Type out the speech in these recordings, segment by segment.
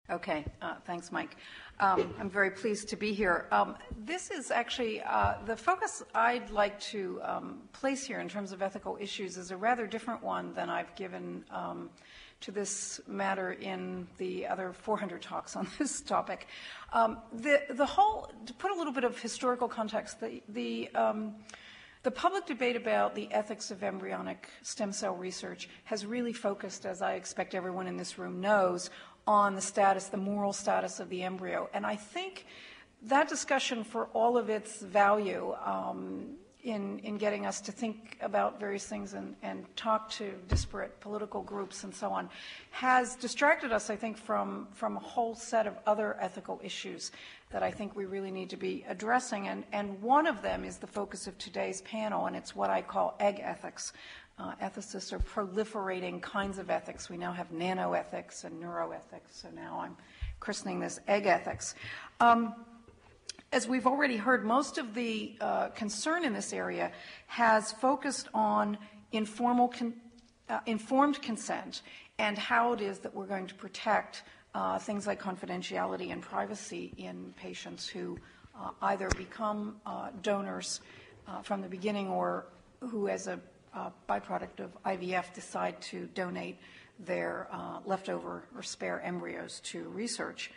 Okay, thanks, Mike. I'm very pleased to be here. This is actually the focus I'd like to place here in terms of ethical issues is a rather different one than I've given to this matter in the other 400 talks on this topic. The whole, to put a little bit of historical context, the public debate about the ethics of embryonic stem cell research has really focused, as I expect everyone in this room knows, on the status, the moral status of the embryo. And I think that discussion, for all of its value in getting us to think about various things and talk to disparate political groups and so on, has distracted us, I think, from a whole set of other ethical issues that I think we really need to be addressing. And one of them is the focus of today's panel, and it's what I call egg ethics. Ethicists are proliferating kinds of ethics. We now have nanoethics and neuroethics, so now I'm christening this egg ethics. As we've already heard, most of the concern in this area has focused on informed consent and how it is that we're going to protect things like confidentiality and privacy in patients who either become donors from the beginning or who, as a byproduct of IVF, decide to donate their leftover or spare embryos to research.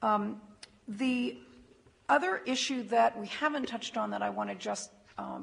The other issue that we haven't touched on that I want to just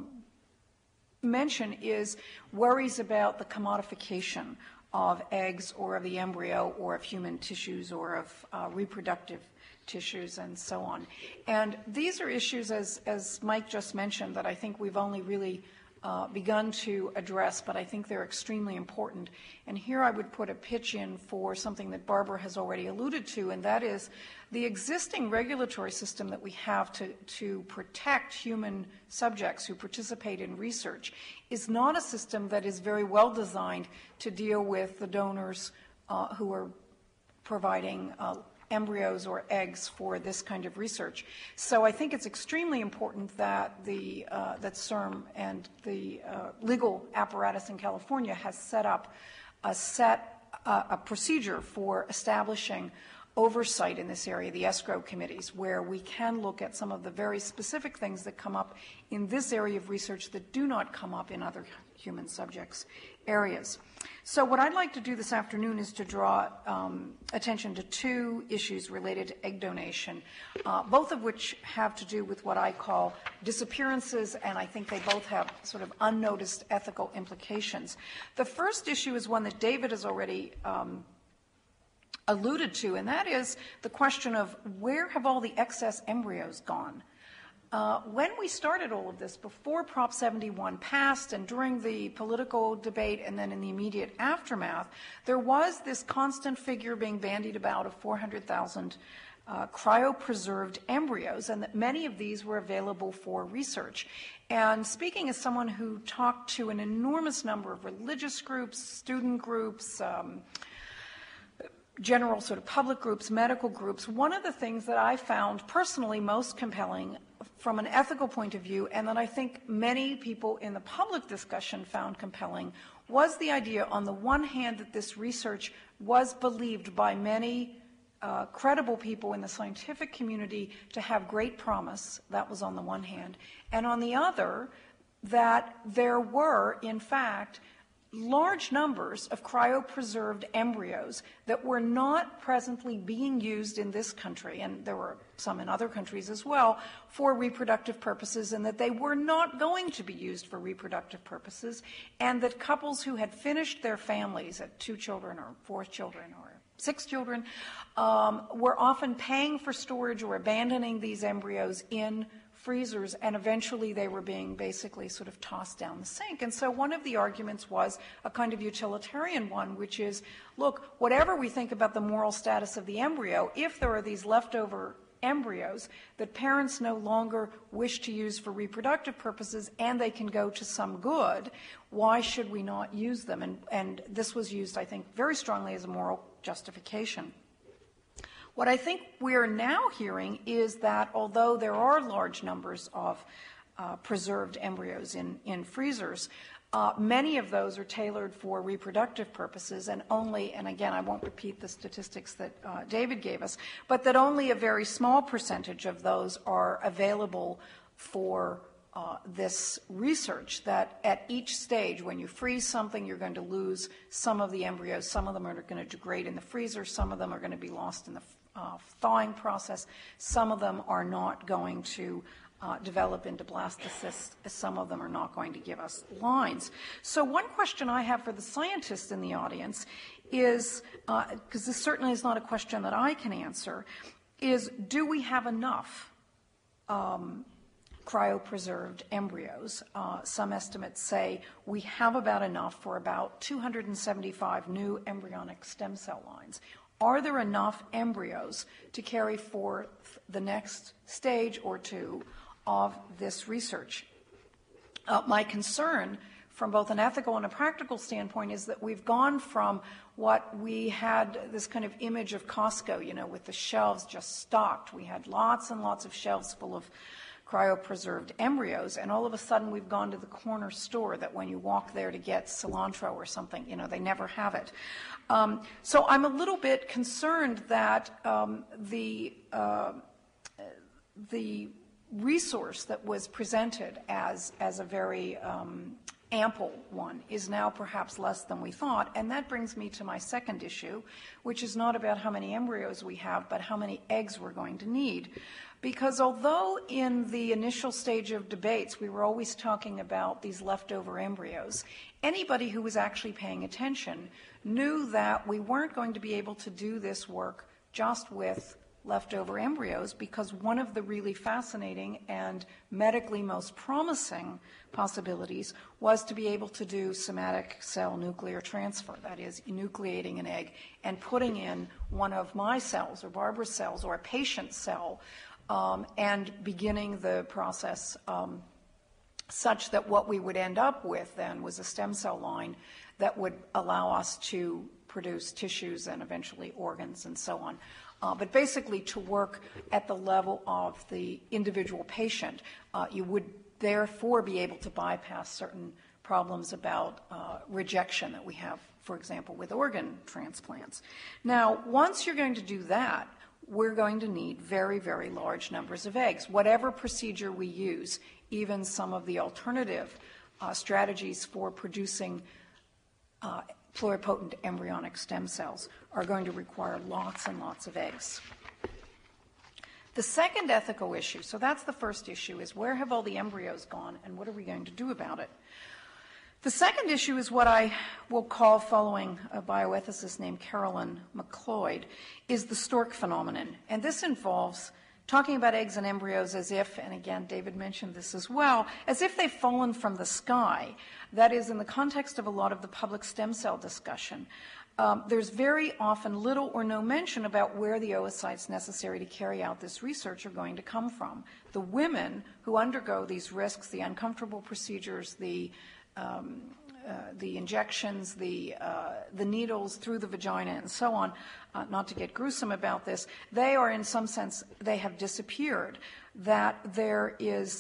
mention is worries about the commodification of eggs or of the embryo or of human tissues or of reproductive tissues and so on. And these are issues, as Mike just mentioned, that I think we've only really begun to address, but I think they're extremely important. And here I would put a pitch in for something that Barbara has already alluded to, and that is the existing regulatory system that we have to protect human subjects who participate in research is not a system that is very well designed to deal with the donors who are providing embryos or eggs for this kind of research. So I think it's extremely important that that CIRM and the legal apparatus in California has set up a procedure for establishing oversight in this area, the escrow committees, where we can look at some of the very specific things that come up in this area of research that do not come up in other human subjects areas. So what I'd like to do this afternoon is to draw attention to two issues related to egg donation, both of which have to do with what I call disappearances, and I think they both have sort of unnoticed ethical implications. The first issue is one that David has already alluded to, and that is the question of where have all the excess embryos gone? When we started all of this, before Prop 71 passed and during the political debate and then in the immediate aftermath, there was this constant figure being bandied about of 400,000 cryopreserved embryos, and that many of these were available for research. And speaking as someone who talked to an enormous number of religious groups, student groups, general sort of public groups, medical groups, one of the things that I found personally most compelling from an ethical point of view, and that I think many people in the public discussion found compelling, was the idea, on the one hand, that this research was believed by many credible people in the scientific community to have great promise. That was on the one hand. And on the other, that there were, in fact, large numbers of cryopreserved embryos that were not presently being used in this country, and there were some in other countries as well, for reproductive purposes, and that they were not going to be used for reproductive purposes, and that couples who had finished their families at 2 children or 4 children or 6 children were often paying for storage or abandoning these embryos in freezers, and eventually they were being basically sort of tossed down the sink. And so one of the arguments was a kind of utilitarian one, which is, look, whatever we think about the moral status of the embryo, if there are these leftover embryos that parents no longer wish to use for reproductive purposes and they can go to some good, why should we not use them? And this was used, I think, very strongly as a moral justification. What I think we're now hearing is that although there are large numbers of preserved embryos in freezers, Many of those are tailored for reproductive purposes, and again, I won't repeat the statistics that David gave us, but that only a very small percentage of those are available for this research, that at each stage, when you freeze something, you're going to lose some of the embryos. Some of them are going to degrade in the freezer. Some of them are going to be lost in the thawing process. Some of them are not going to develop into blastocysts. Some of them are not going to give us lines. So one question I have for the scientists in the audience is, because this certainly is not a question that I can answer, is do we have enough cryopreserved embryos? Some estimates say we have about enough for about 275 new embryonic stem cell lines. Are there enough embryos to carry forth the next stage or two of this research? My concern from both an ethical and a practical standpoint is that we've gone from what we had, this kind of image of Costco, with the shelves just stocked. We had lots and lots of shelves full of cryopreserved embryos, and all of a sudden we've gone to the corner store that when you walk there to get cilantro or something, they never have it. So I'm a little bit concerned that the resource that was presented as a very ample one is now perhaps less than we thought, and that brings me to my second issue, which is not about how many embryos we have, but how many eggs we're going to need. Because although in the initial stage of debates we were always talking about these leftover embryos, anybody who was actually paying attention knew that we weren't going to be able to do this work just with leftover embryos, because one of the really fascinating and medically most promising possibilities was to be able to do somatic cell nuclear transfer, that is, enucleating an egg and putting in one of my cells or Barbara's cells or a patient's cell, and beginning the process such that what we would end up with then was a stem cell line that would allow us to produce tissues and eventually organs and so on. But basically to work at the level of the individual patient, you would therefore be able to bypass certain problems about rejection that we have, for example, with organ transplants. Now, once you're going to do that, we're going to need very, very large numbers of eggs. Whatever procedure we use, even some of the alternative strategies for producing pluripotent embryonic stem cells are going to require lots and lots of eggs. The second ethical issue, so that's the first issue, is where have all the embryos gone and what are we going to do about it? The second issue is what I will call, following a bioethicist named Carolyn McLeod, is the stork phenomenon. And this involves talking about eggs and embryos as if, and again, David mentioned this as well, as if they've fallen from the sky. That is, in the context of a lot of the public stem cell discussion, there's very often little or no mention about where the oocytes necessary to carry out this research are going to come from. The women who undergo these risks, the uncomfortable procedures, the injections, the needles through the vagina and so on, not to get gruesome about this, they are in some sense, they have disappeared. That there is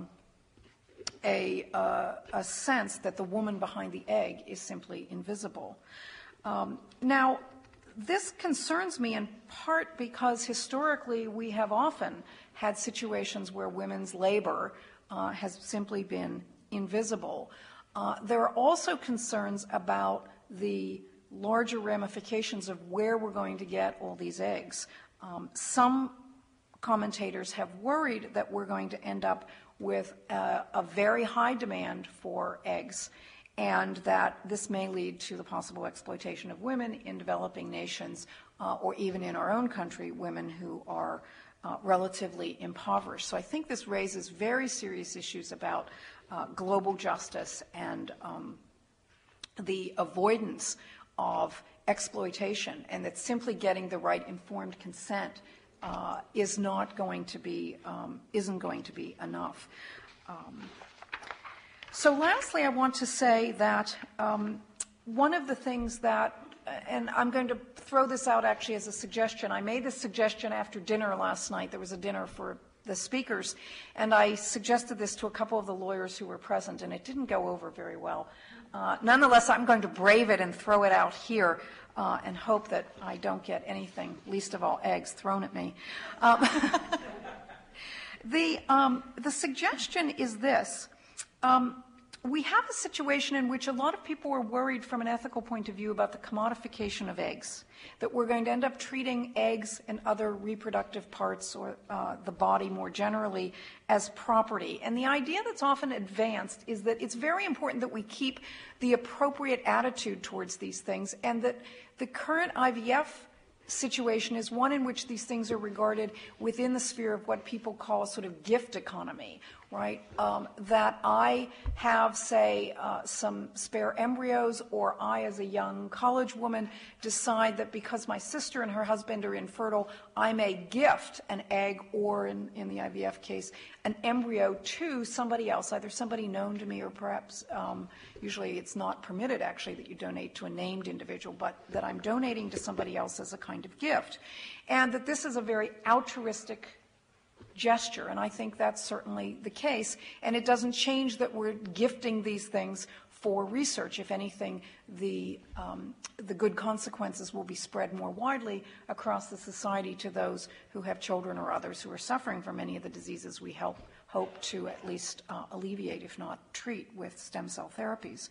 a sense that the woman behind the egg is simply invisible. Now, this concerns me in part because historically we have often had situations where women's labor has simply been invisible. There are also concerns about the larger ramifications of where we're going to get all these eggs. Some commentators have worried that we're going to end up with a very high demand for eggs, and that this may lead to the possible exploitation of women in developing nations, or even in our own country, women who are relatively impoverished. So I think this raises very serious issues about global justice and the avoidance of exploitation, and that simply getting the right informed consent isn't going to be enough. So lastly, I want to say that one of the things that, and I'm going to throw this out actually as a suggestion. I made this suggestion after dinner last night. There was a dinner for the speakers, and I suggested this to a couple of the lawyers who were present, and it didn't go over very well. Nonetheless, I'm going to brave it and throw it out here and hope that I don't get anything, least of all eggs, thrown at me. The suggestion is this. We have a situation in which a lot of people are worried from an ethical point of view about the commodification of eggs, that we're going to end up treating eggs and other reproductive parts or the body more generally as property. And the idea that's often advanced is that it's very important that we keep the appropriate attitude towards these things, and that the current IVF situation is one in which these things are regarded within the sphere of what people call a sort of gift economy, right? That I have, say, some spare embryos, or I, as a young college woman, decide that because my sister and her husband are infertile, I may gift an egg, or in the IVF case, an embryo to somebody else, either somebody known to me, or perhaps, usually it's not permitted actually that you donate to a named individual, but that I'm donating to somebody else as a kind of gift. And that this is a very altruistic gesture, and I think that's certainly the case. And it doesn't change that we're gifting these things for research. If anything, the good consequences will be spread more widely across the society to those who have children or others who are suffering from many of the diseases we hope to at least alleviate, if not treat, with stem cell therapies.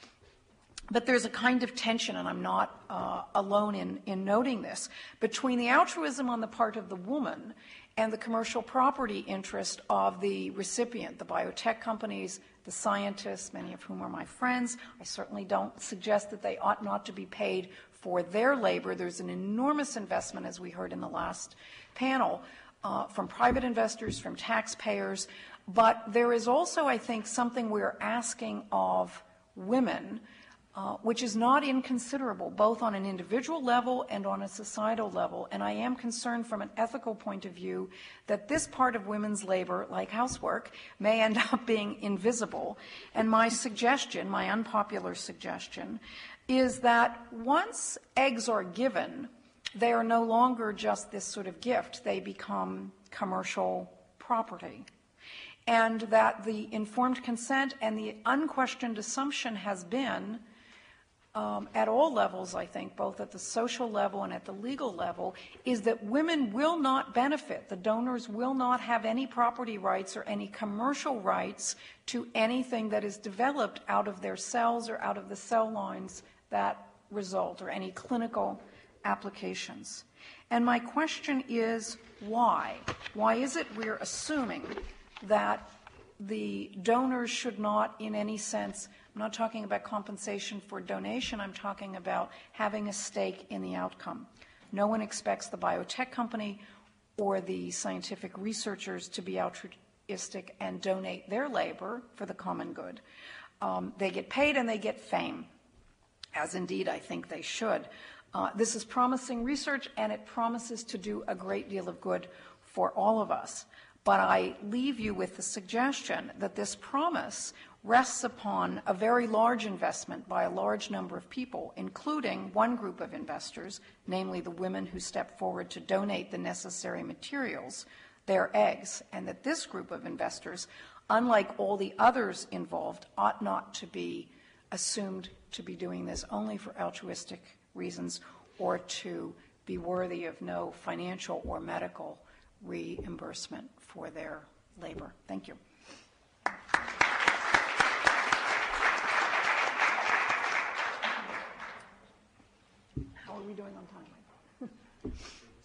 But there's a kind of tension, and I'm not alone in noting this, between the altruism on the part of the woman and the commercial property interest of the recipient, the biotech companies, the scientists, many of whom are my friends. I certainly don't suggest that they ought not to be paid for their labor. There's an enormous investment, as we heard in the last panel, from private investors, from taxpayers. But there is also, I think, something we're asking of women, which is not inconsiderable, both on an individual level and on a societal level. And I am concerned from an ethical point of view that this part of women's labor, like housework, may end up being invisible. And my suggestion, my unpopular suggestion, is that once eggs are given, they are no longer just this sort of gift. They become commercial property. And that the informed consent and the unquestioned assumption has been, at all levels, I think, both at the social level and at the legal level, is that women will not benefit. The donors will not have any property rights or any commercial rights to anything that is developed out of their cells or out of the cell lines that result, or any clinical applications. And my question is, why? Why is it we're assuming that the donors should not, in any sense, I'm not talking about compensation for donation, I'm talking about having a stake in the outcome. No one expects the biotech company or the scientific researchers to be altruistic and donate their labor for the common good. They get paid and they get fame, as indeed I think they should. This is promising research, and it promises to do a great deal of good for all of us. But I leave you with the suggestion that this promise rests upon a very large investment by a large number of people, including one group of investors, namely the women who step forward to donate the necessary materials, their eggs, and that this group of investors, unlike all the others involved, ought not to be assumed to be doing this only for altruistic reasons or to be worthy of no financial or medical reimbursement for their labor. Thank you. How are we doing on time?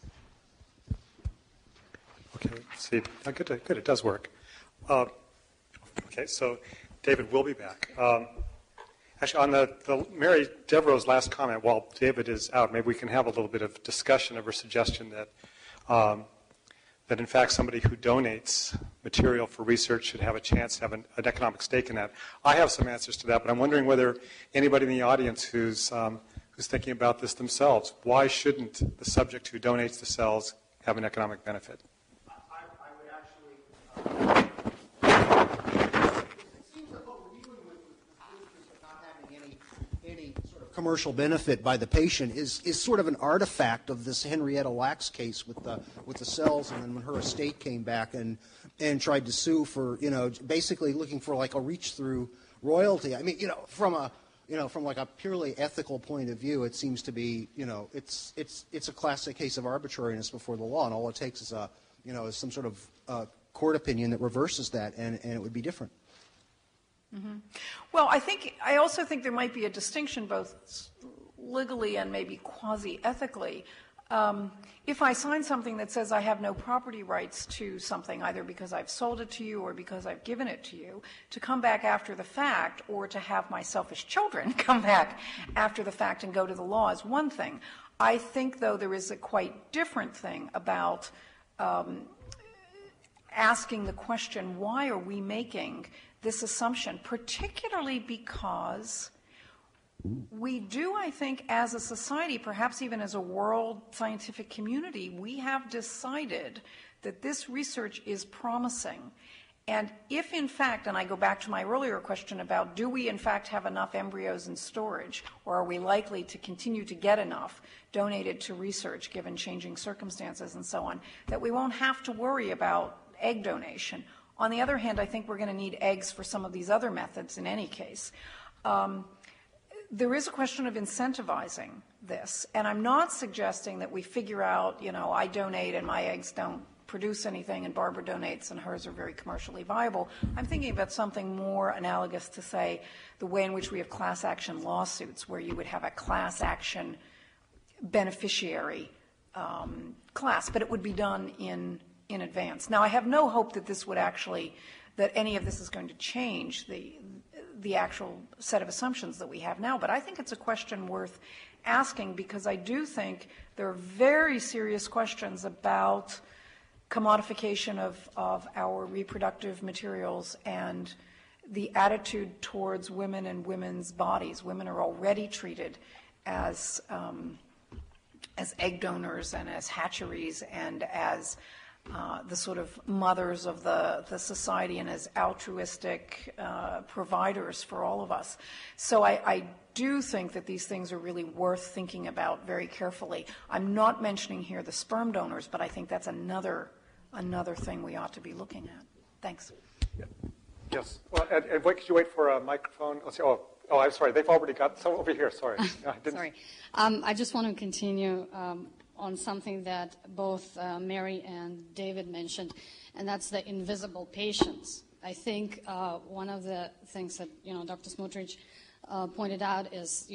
Okay, see, good, it does work. Okay, so David will be back. Actually, on the Mary Devereaux's last comment, while David is out, maybe we can have a little bit of discussion of her suggestion that that in fact somebody who donates material for research should have a chance to have an economic stake in that. I have some answers to that, but I'm wondering whether anybody in the audience who's thinking about this themselves, why shouldn't the subject who donates the cells have an economic benefit? I would actually... it seems that what we're dealing with is not having any sort of commercial benefit by the patient is sort of an artifact of this Henrietta Lacks case with the cells, and then when her estate came back and tried to sue for, basically looking for like a reach through royalty. I mean, from like a purely ethical point of view, it seems to be, it's a classic case of arbitrariness before the law, and all it takes is is some sort of court opinion that reverses that, and it would be different. Mm-hmm. Well, I also think there might be a distinction both legally and maybe quasi-ethically. If I sign something that says I have no property rights to something, either because I've sold it to you or because I've given it to you, to come back after the fact or to have my selfish children come back after the fact and go to the law is one thing. I think, though, there is a quite different thing about asking the question, why are we making this assumption, particularly because we do, I think, as a society, perhaps even as a world scientific community, we have decided that this research is promising. And if, in fact, and I go back to my earlier question about do we, in fact, have enough embryos in storage, or are we likely to continue to get enough donated to research given changing circumstances and so on, that we won't have to worry about egg donation. On the other hand, I think we're going to need eggs for some of these other methods in any case. There is a question of incentivizing this, and I'm not suggesting that we figure out, I donate and my eggs don't produce anything and Barbara donates and hers are very commercially viable. I'm thinking about something more analogous to, say, the way in which we have class action lawsuits, where you would have a class action beneficiary class, but it would be done in advance. Now, I have no hope that this would actually, that any of this is going to change the actual set of assumptions that we have now, but I think it's a question worth asking, because I do think there are very serious questions about commodification of our reproductive materials and the attitude towards women and women's bodies. Women are already treated as egg donors and as hatcheries and as the sort of mothers of the society and as altruistic providers for all of us. So I do think that these things are really worth thinking about very carefully. I'm not mentioning here the sperm donors, but I think that's another thing we ought to be looking at. Thanks. Yeah. Yes. Well, and could you wait for a microphone? Let's see. Oh, I'm sorry. They've already got some over here. Sorry. Sorry. I just want to continue on something that both Mary and David mentioned, and that's the invisible patients. I think one of the things that Dr. Smotrich pointed out is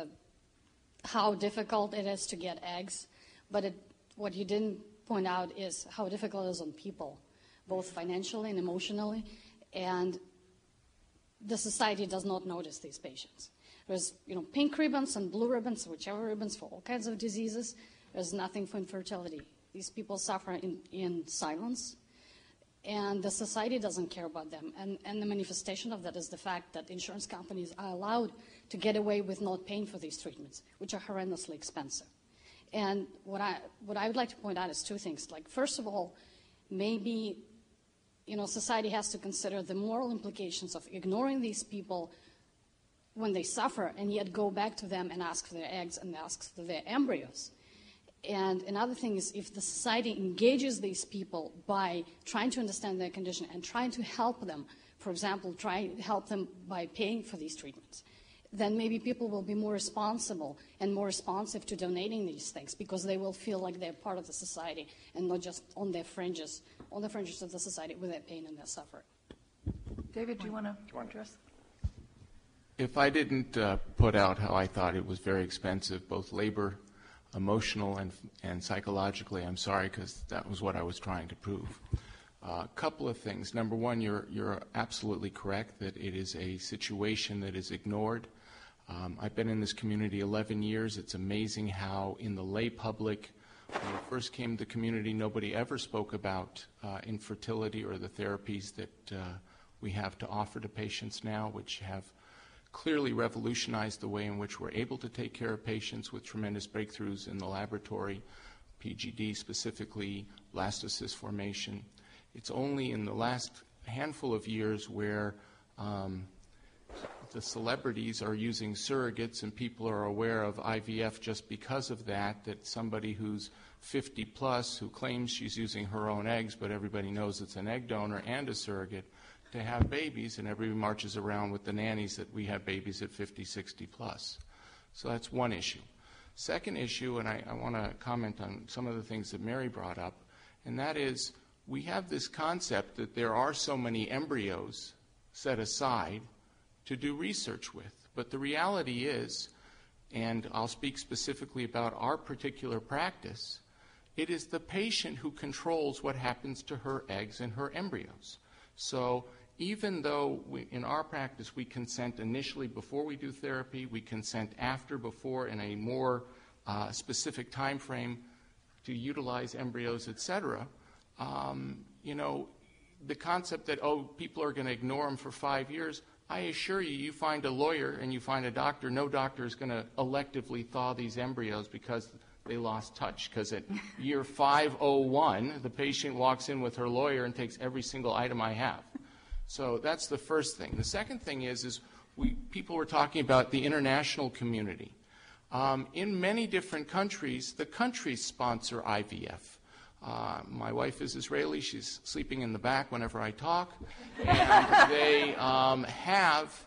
how difficult it is to get eggs, but what you didn't point out is how difficult it is on people, both financially and emotionally, and the society does not notice these patients. There's pink ribbons and blue ribbons, whichever ribbons, for all kinds of diseases. There's nothing for infertility. These people suffer in silence, and the society doesn't care about them. And the manifestation of that is the fact that insurance companies are allowed to get away with not paying for these treatments, which are horrendously expensive. And what I would like to point out is two things. Like, first of all, maybe society has to consider the moral implications of ignoring these people when they suffer and yet go back to them and ask for their eggs and ask for their embryos. And another thing is, if the society engages these people by trying to understand their condition and trying to help them, for example, try to help them by paying for these treatments, then maybe people will be more responsible and more responsive to donating these things, because they will feel like they're part of the society and not just on the fringes of the society with their pain and their suffering. David, do you want to address? If I didn't put out how I thought it was very expensive, both labor, emotional, and psychologically, I'm sorry, because that was what I was trying to prove. A couple of things. Number one, you're absolutely correct that it is a situation that is ignored. I've been in this community 11 years. It's amazing how in the lay public, when we first came to the community, nobody ever spoke about infertility or the therapies that we have to offer to patients now, which have clearly revolutionized the way in which we're able to take care of patients with tremendous breakthroughs in the laboratory, PGD specifically, blastocyst formation. It's only in the last handful of years where the celebrities are using surrogates and people are aware of IVF just because of that, that somebody who's 50 plus who claims she's using her own eggs, but everybody knows it's an egg donor and a surrogate, to have babies, and everybody marches around with the nannies that we have babies at 50, 60 plus. So that's one issue. Second issue, and I want to comment on some of the things that Mary brought up, and that is we have this concept that there are so many embryos set aside to do research with. But the reality is, and I'll speak specifically about our particular practice, it is the patient who controls what happens to her eggs and her embryos. So even though in our practice we consent initially before we do therapy, we consent after, before, in a more specific time frame to utilize embryos, etc., the concept that, people are going to ignore them for 5 years, I assure you, you find a lawyer and you find a doctor, no doctor is going to electively thaw these embryos because they lost touch. Because at year 501, the patient walks in with her lawyer and takes every single item I have. So that's the first thing. The second thing is people were talking about the international community. In many different countries, the countries sponsor IVF. My wife is Israeli. She's sleeping in the back whenever I talk. And they have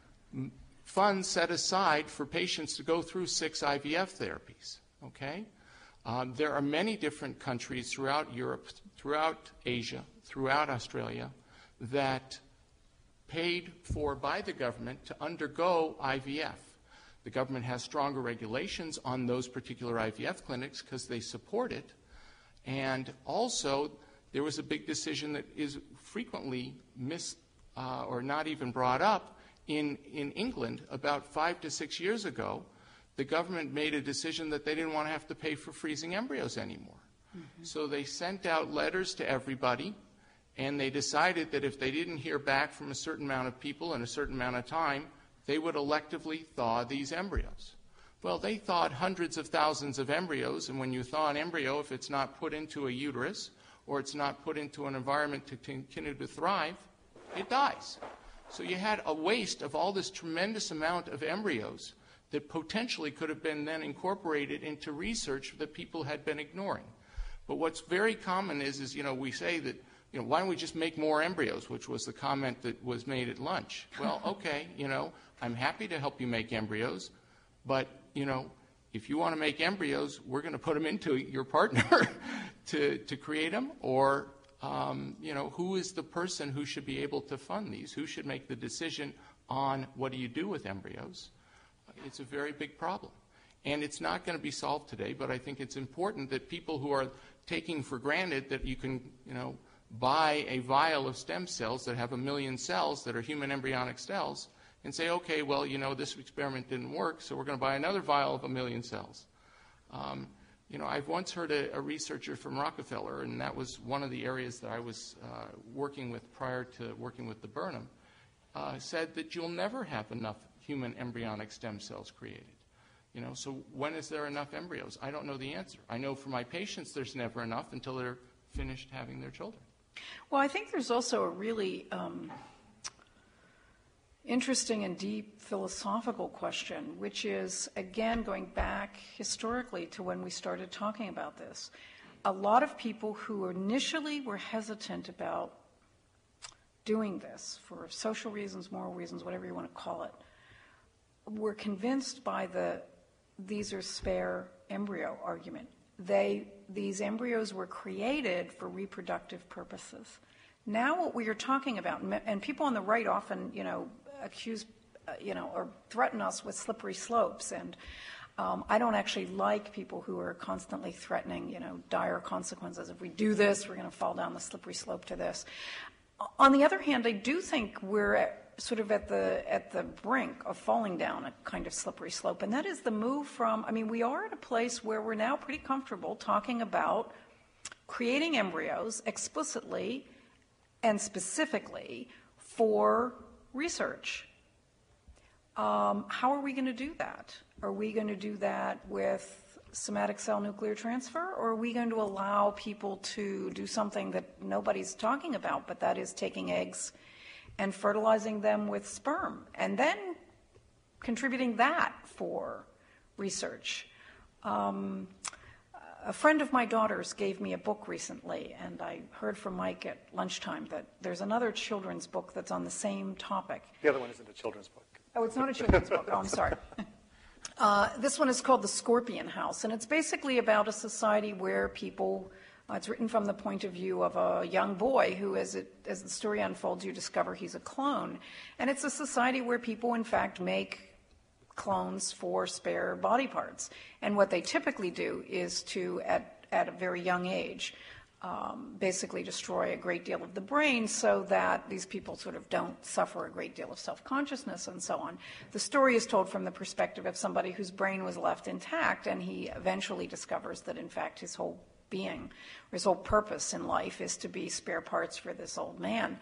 funds set aside for patients to go through 6 IVF therapies. Okay? There are many different countries throughout Europe, throughout Asia, throughout Australia that paid for by the government to undergo IVF. The government has stronger regulations on those particular IVF clinics because they support it. And also, there was a big decision that is frequently missed or not even brought up in England about 5 to 6 years ago. The government made a decision that they didn't want to have to pay for freezing embryos anymore. Mm-hmm. So they sent out letters to everybody, and they decided that if they didn't hear back from a certain amount of people in a certain amount of time, they would electively thaw these embryos. Well, they thawed hundreds of thousands of embryos, and when you thaw an embryo, if it's not put into a uterus or it's not put into an environment to continue to thrive, it dies. So you had a waste of all this tremendous amount of embryos that potentially could have been then incorporated into research that people had been ignoring. But what's very common is we say that, why don't we just make more embryos, which was the comment that was made at lunch. Well, okay, I'm happy to help you make embryos, but, if you want to make embryos, we're going to put them into your partner to create them, or, who is the person who should be able to fund these? Who should make the decision on what do you do with embryos? It's a very big problem. And it's not going to be solved today, but I think it's important that people who are taking for granted that you can, buy a vial of stem cells that have 1 million cells that are human embryonic cells and say, okay, well, this experiment didn't work, so we're going to buy another vial of 1 million cells. I've once heard a researcher from Rockefeller, and that was one of the areas that I was working with prior to working with the Burnham, said that you'll never have enough human embryonic stem cells created. So when is there enough embryos? I don't know the answer. I know for my patients there's never enough until they're finished having their children. Well, I think there's also a really interesting and deep philosophical question, which is, again, going back historically to when we started talking about this. A lot of people who initially were hesitant about doing this for social reasons, moral reasons, whatever you want to call it, were convinced by the these are spare embryo argument. These embryos were created for reproductive purposes. Now what we are talking about, and people on the right often, accuse, or threaten us with slippery slopes, and I don't actually like people who are constantly threatening, dire consequences. If we do this, we're going to fall down the slippery slope to this. On the other hand, I do think we're sort of at the brink of falling down a kind of slippery slope, and that is the move from, we are at a place where we're now pretty comfortable talking about creating embryos explicitly and specifically for research. How are we going to do that? Are we going to do that with somatic cell nuclear transfer, or are we going to allow people to do something that nobody's talking about, but that is taking eggs and fertilizing them with sperm, and then contributing that for research. A friend of my daughter's gave me a book recently, and I heard from Mike at lunchtime that there's another children's book that's on the same topic. The other one isn't a children's book. Oh, it's not a children's book. Oh, I'm sorry. This one is called The Scorpion House, and it's basically about a society where people, it's written from the point of view of a young boy who, as the story unfolds, you discover he's a clone. And it's a society where people, in fact, make clones for spare body parts. And what they typically do is to, at a very young age, basically destroy a great deal of the brain so that these people sort of don't suffer a great deal of self-consciousness and so on. The story is told from the perspective of somebody whose brain was left intact, and he eventually discovers that, in fact, his whole being, his whole purpose in life is to be spare parts for this old man.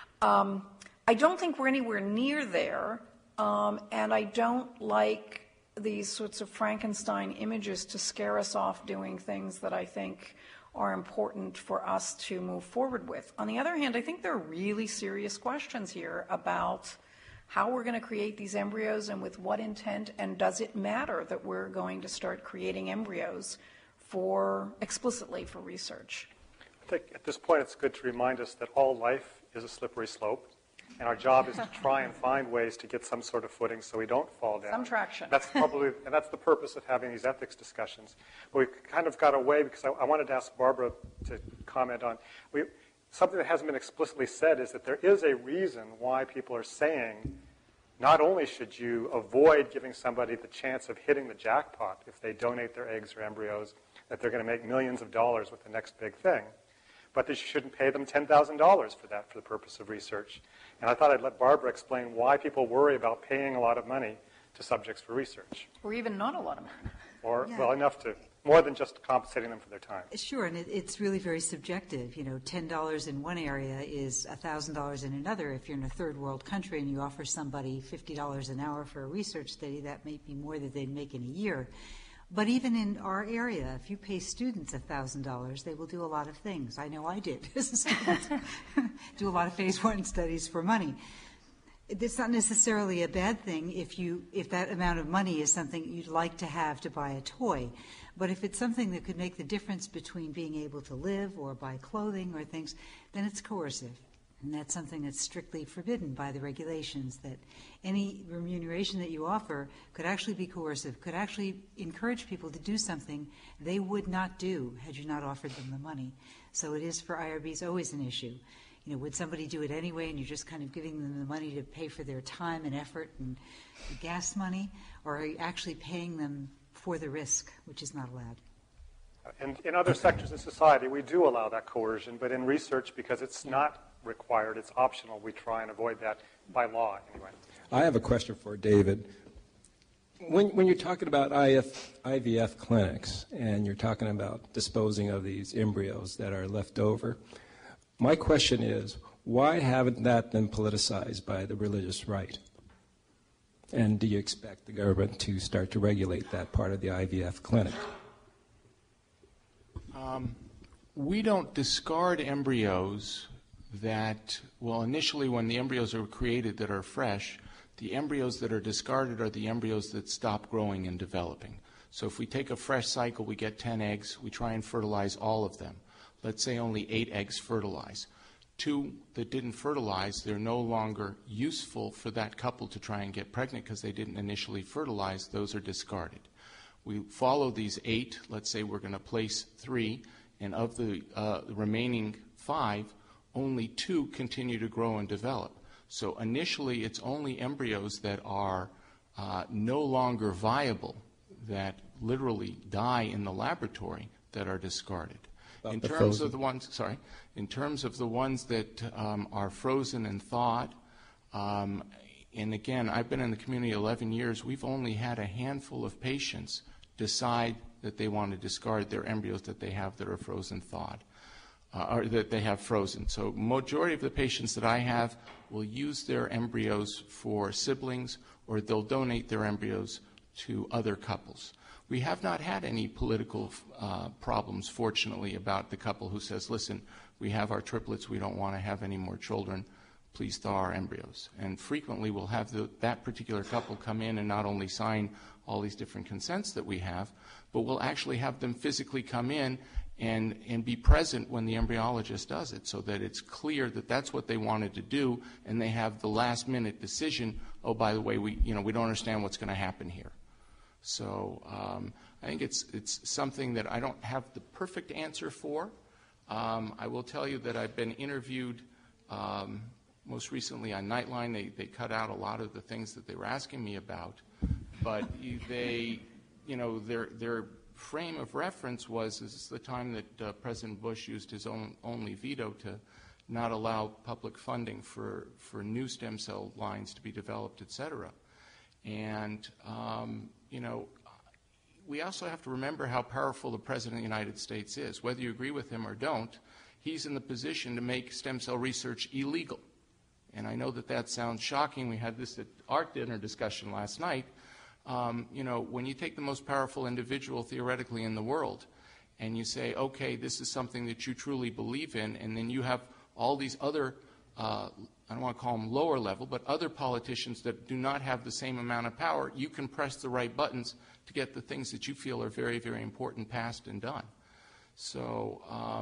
I don't think we're anywhere near there. And I don't like these sorts of Frankenstein images to scare us off doing things that I think are important for us to move forward with. On the other hand, I think there are really serious questions here about how we're going to create these embryos and with what intent, and does it matter that we're going to start creating embryos explicitly for research? I think at this point it's good to remind us that all life is a slippery slope. And our job is to try and find ways to get some sort of footing so we don't fall down. Some traction. That's the purpose of having these ethics discussions. But we kind of got away because I wanted to ask Barbara to comment on something that hasn't been explicitly said is that there is a reason why people are saying not only should you avoid giving somebody the chance of hitting the jackpot if they donate their eggs or embryos, that they're going to make millions of dollars with the next big thing, but that you shouldn't pay them $10,000 for that for the purpose of research. And I thought I'd let Barbara explain why people worry about paying a lot of money to subjects for research. Or even not a lot of money. Or, well, enough to, more than just compensating them for their time. Sure, and it's really very subjective. You know, $10 in one area is $1,000 in another. If you're in a third world country and you offer somebody $50 an hour for a research study, that may be more than they'd make in a year. But even in our area, if you pay students $1,000, they will do a lot of things. I know I did as a student. Do a lot of phase 1 studies for money. It's not necessarily a bad thing if that amount of money is something you'd like to have to buy a toy. But if it's something that could make the difference between being able to live or buy clothing or things, then it's coercive. And that's something that's strictly forbidden by the regulations, that any remuneration that you offer could actually be coercive, could actually encourage people to do something they would not do had you not offered them the money. So it is for IRBs always an issue. You know, would somebody do it anyway and you're just kind of giving them the money to pay for their time and effort and gas money, or are you actually paying them for the risk, which is not allowed? And in other sectors of society, we do allow that coercion, but in research, because it's not required, it's optional, we try and avoid that by law anyway. I have a question for David. When you're talking about IVF clinics and you're talking about disposing of these embryos that are left over, my question is, why haven't that been politicized by the religious right? And do you expect the government to start to regulate that part of the IVF clinic? We don't discard embryos initially when the embryos are created that are fresh, the embryos that are discarded are the embryos that stop growing and developing. So if we take a fresh cycle, we get 10 eggs, we try and fertilize all of them. Let's say only 8 eggs fertilize. 2 that didn't fertilize, they're no longer useful for that couple to try and get pregnant because they didn't initially fertilize. Those are discarded. We follow these 8. Let's say we're going to place 3, and of the remaining 5, only 2 continue to grow and develop. So initially, it's only embryos that are no longer viable, that literally die in the laboratory, that are discarded. In terms of the ones that are frozen and thawed, and again, I've been in the community 11 years. We've only had a handful of patients decide that they want to discard their embryos that they have that are frozen thawed, or that they have frozen. So majority of the patients that I have will use their embryos for siblings, or they'll donate their embryos to other couples. We have not had any political problems, fortunately, about the couple who says, listen, we have our triplets, we don't want to have any more children, please thaw our embryos. And frequently we'll have that particular couple come in and not only sign all these different consents that we have, but we'll actually have them physically come in and be present when the embryologist does it, so that it's clear that that's what they wanted to do, and they have the last minute decision, oh, by the way, we don't understand what's going to happen here. So I think it's something that I don't have the perfect answer for. I will tell you that I've been interviewed most recently on Nightline. They cut out a lot of the things that they were asking me about, but their frame of reference was the time that President Bush used his only veto to not allow public funding for new stem cell lines to be developed, et cetera. And, we also have to remember how powerful the President of the United States is. Whether you agree with him or don't, he's in the position to make stem cell research illegal. And I know that sounds shocking. We had this at our dinner discussion last night. When you take the most powerful individual theoretically in the world and you say, okay, this is something that you truly believe in, and then you have all these other, I don't want to call them lower level, but other politicians that do not have the same amount of power, you can press the right buttons to get the things that you feel are very, very important passed and done. So,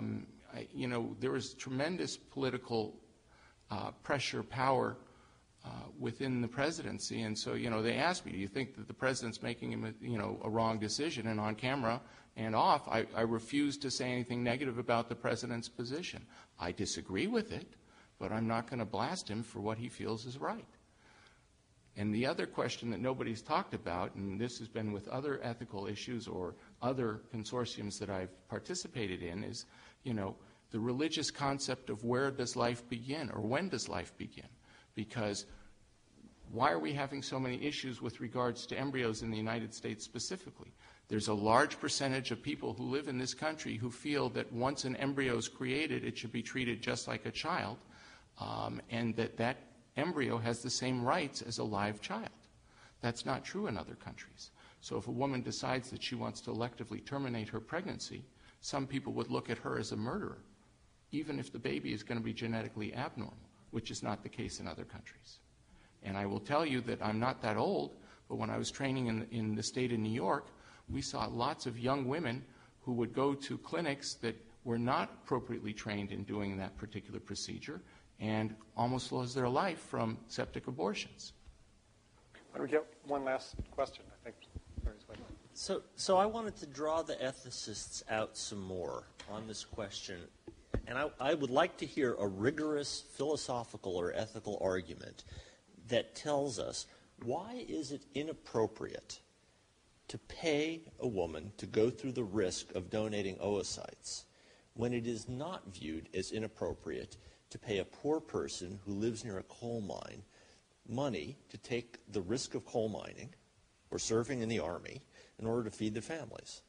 there is tremendous political pressure, power within the presidency, and so they asked me, do you think that the president's making a wrong decision? And on camera and off, I refused to say anything negative about the president's position. I disagree with it, but I'm not going to blast him for what he feels is right. And the other question that nobody's talked about, and this has been with other ethical issues or other consortiums that I've participated in, is the religious concept of where does life begin or when does life begin? Because why are we having so many issues with regards to embryos in the United States specifically? There's a large percentage of people who live in this country who feel that once an embryo is created, it should be treated just like a child, and that embryo has the same rights as a live child. That's not true in other countries. So if a woman decides that she wants to electively terminate her pregnancy, some people would look at her as a murderer, even if the baby is going to be genetically abnormal, which is not the case in other countries. And I will tell you that I'm not that old, but when I was training in the state of New York, we saw lots of young women who would go to clinics that were not appropriately trained in doing that particular procedure and almost lost their life from septic abortions. Why don't we get one last question? I think Mary's waiting. So I wanted to draw the ethicists out some more on this question. And I would like to hear a rigorous philosophical or ethical argument that tells us, why is it inappropriate to pay a woman to go through the risk of donating oocytes when it is not viewed as inappropriate to pay a poor person who lives near a coal mine money to take the risk of coal mining or serving in the Army in order to feed the families?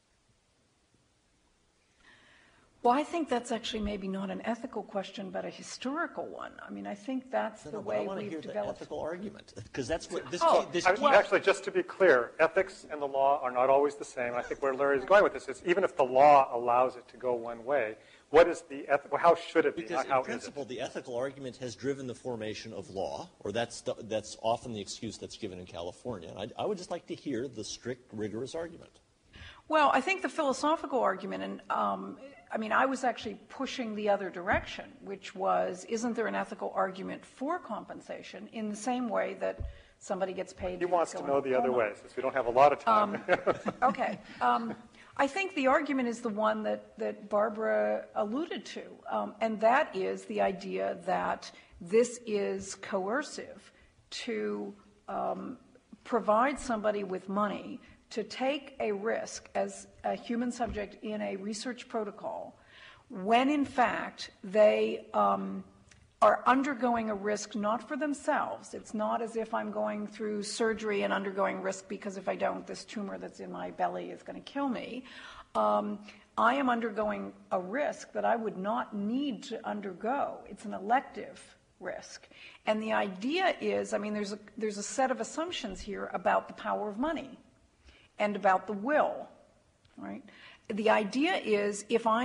Well, I think that's actually maybe not an ethical question, but a historical one. I mean, I think that's the way we've developed. I want to hear the ethical argument, because that's what this. Actually, just to be clear, ethics and the law are not always the same. I think where Larry is going with this is, even if the law allows it to go one way, what is the ethical? How should it be? Because in principle, the ethical argument has driven the formation of law, or that's often the excuse that's given in California. And I would just like to hear the strict, rigorous argument. Well, I think the philosophical argument, and I was actually pushing the other direction, which was, isn't there an ethical argument for compensation in the same way that somebody gets paid? He wants to know the other way, since we don't have a lot of time. Okay. I think the argument is the one that Barbara alluded to, and that is the idea that this is coercive to provide somebody with money to take a risk as a human subject in a research protocol when, in fact, they are undergoing a risk not for themselves. It's not as if I'm going through surgery and undergoing risk because if I don't, this tumor that's in my belly is going to kill me. I am undergoing a risk that I would not need to undergo. It's an elective risk. And the idea is, there's a set of assumptions here about the power of money and about the will, right? The idea is, if I am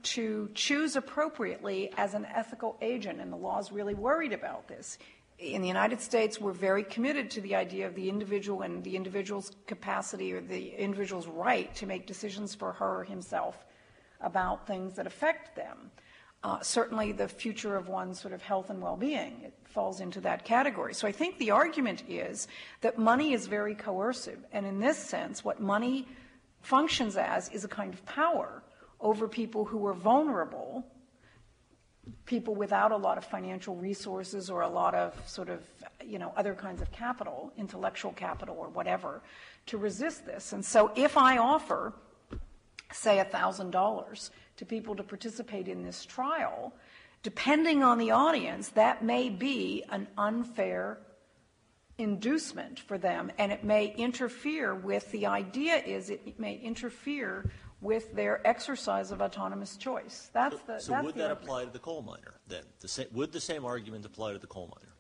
to choose appropriately as an ethical agent, and the law is really worried about this. In the United States, we're very committed to the idea of the individual and the individual's capacity or the individual's right to make decisions for her or himself about things that affect them. Certainly the future of one's sort of health and well-being, it falls into that category. So I think the argument is that money is very coercive, and in this sense, what money functions as is a kind of power over people who are vulnerable, people without a lot of financial resources or a lot of sort of, other kinds of capital, intellectual capital or whatever, to resist this. And so if I offer, say, $1,000 to people to participate in this trial, depending on the audience, that may be an unfair inducement for them, and it may interfere with, the idea is it may interfere with their exercise of autonomous choice. So would that apply to the coal miner then? Would the same argument apply to the coal miner?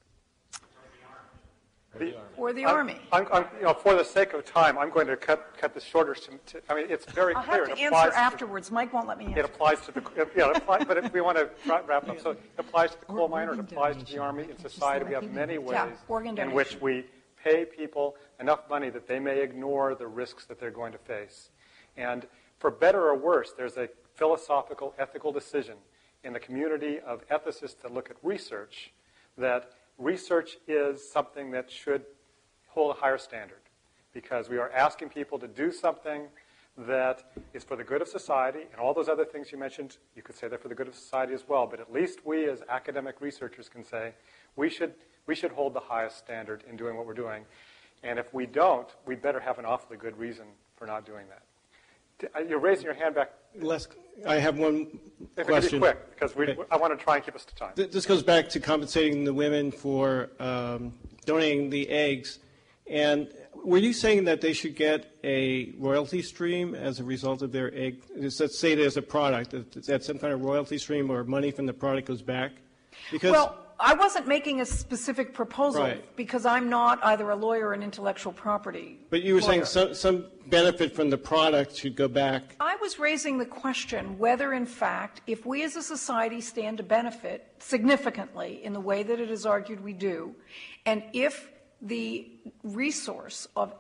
Or the Army. For the sake of time, I'm going to cut this shorter. It's very I'll clear. have to answer afterwards. Mike won't let me answer. It applies to but if we want to wrap up, so it applies to the coal miner, it applies to the Army. In society, we have many ways in which we pay people enough money that they may ignore the risks that they're going to face. And for better or worse, there's a philosophical, ethical decision in the community of ethicists that look at research that research is something that should hold a higher standard, because we are asking people to do something that is for the good of society, and all those other things you mentioned, you could say they're for the good of society as well, but at least we as academic researchers can say we should hold the highest standard in doing what we're doing. And if we don't, we better have an awfully good reason for not doing that. You're raising your hand back. I have one question. If it be quick, because I want to try and keep us to time. This goes back to compensating the women for donating the eggs. And were you saying that they should get a royalty stream as a result of their egg? Let's say there's a product. Is that some kind of royalty stream or money from the product goes back? Well, I wasn't making a specific proposal because I'm not either a lawyer or an intellectual property But you were lawyer. saying some benefit from the product should go back. I was raising the question whether, in fact, if we as a society stand to benefit significantly in the way that it is argued we do, and if the resource of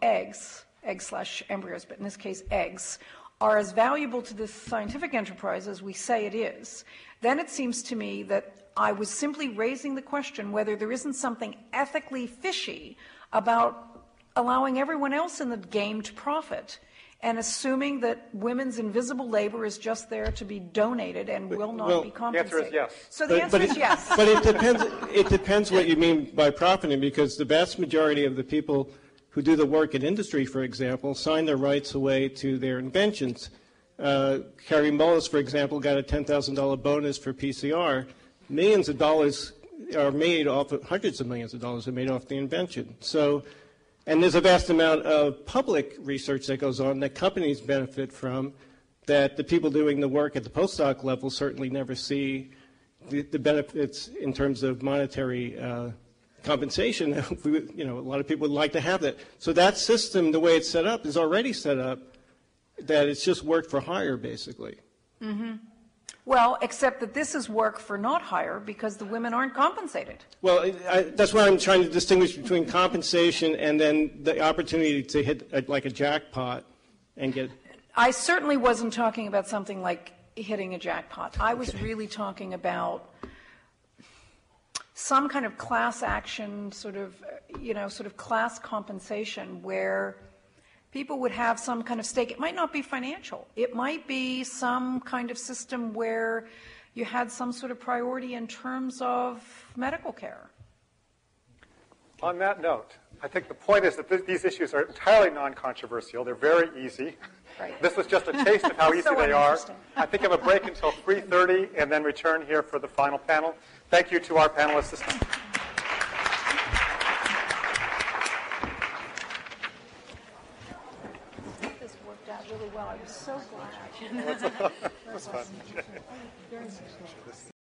eggs/embryos, but in this case eggs, are as valuable to this scientific enterprise as we say it is, then it seems to me that I was simply raising the question whether there isn't something ethically fishy about allowing everyone else in the game to profit and assuming that women's invisible labor is just there to be donated and will not be compensated. The answer is yes. So the answer is yes. But it depends what you mean by profiting, because the vast majority of the people who do the work in industry, for example, sign their rights away to their inventions. Carrie Mullis, for example, got a $10,000 bonus for PCR. Millions of dollars are made off of, hundreds of millions of dollars are made off the invention. So, and there's a vast amount of public research that goes on that companies benefit from that the people doing the work at the postdoc level certainly never see the benefits in terms of monetary compensation. A lot of people would like to have that. So that system, the way it's set up, is already set up that it's just work for hire, basically. Mm-hmm. Well, except that this is work for not hire because the women aren't compensated. Well, that's why I'm trying to distinguish between compensation and then the opportunity to hit like a jackpot and get... I certainly wasn't talking about something like hitting a jackpot. I was really talking about some kind of class action, sort of class compensation where people would have some kind of stake. It might not be financial. It might be some kind of system where you had some sort of priority in terms of medical care. On that note, I think the point is that these issues are entirely non-controversial. They're very easy. Right. This was just a taste of how easy they are. uninteresting. I think I have a break until 3:30 and then return here for the final panel. Thank you to our panelists this time. This worked out really well. I was so glad. That was fun.